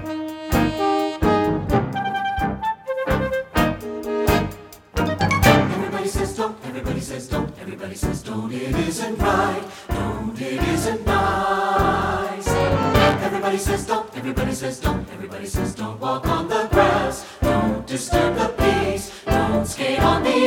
Everybody says don't, everybody says don't, everybody says don't, it isn't right, don't, it isn't nice. Everybody says don't, everybody says don't, everybody says don't walk on the grass, don't disturb the peace, don't skate on the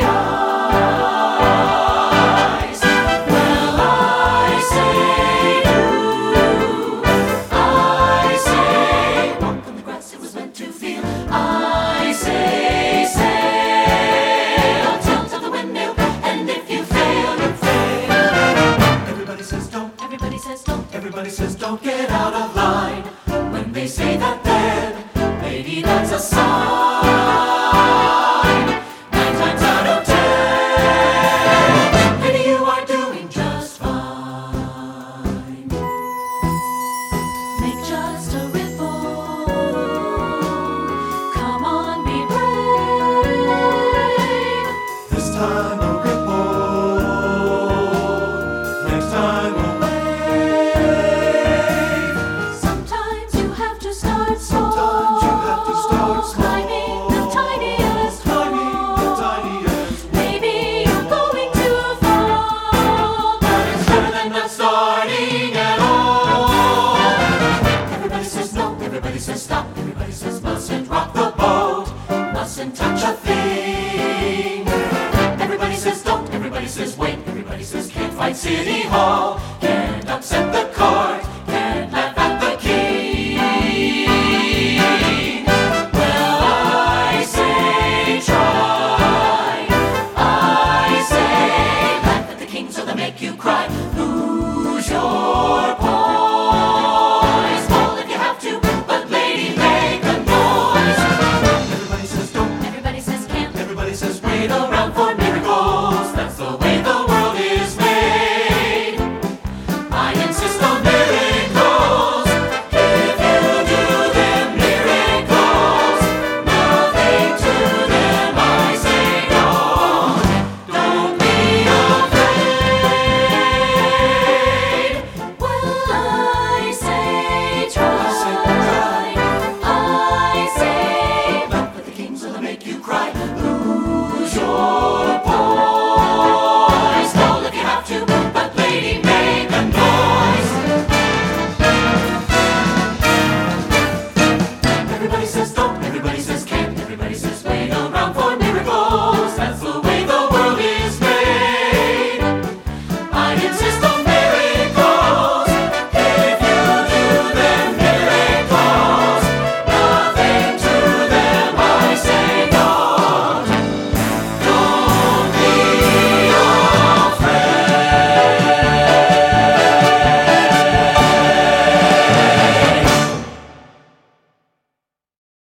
ice. Well, I say do, I say walk on the grass, it was meant to feel. I say sail, tilt of the windmill, and if you fail, you fail. Everybody says don't, everybody says don't, everybody says don't, get out of line. When they say that then, maybe that's a sign.